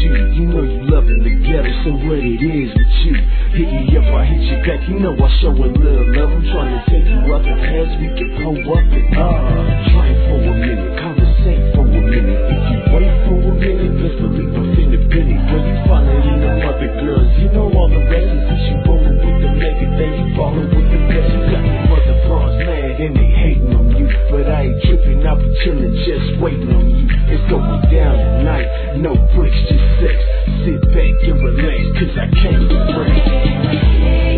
you. You know you loving the ghetto, so what it is with you? Hit me up, I hit you back. You know I show a little love. I'm trying to take you out the past. We can pull up and drink for a minute, conversate for a minute. If you wait for a minute, best believe I'm finna bin it. When you follow in them other girls, you know all the rest is if you rollin' with them naked, then you fallin' with the best. You got the mother bras mad and they hating on you, but I ain't tripping. I'll be chillin', just waiting on you. It's going down tonight, no bricks, just sex. Sit back and relax, cause I can't be free.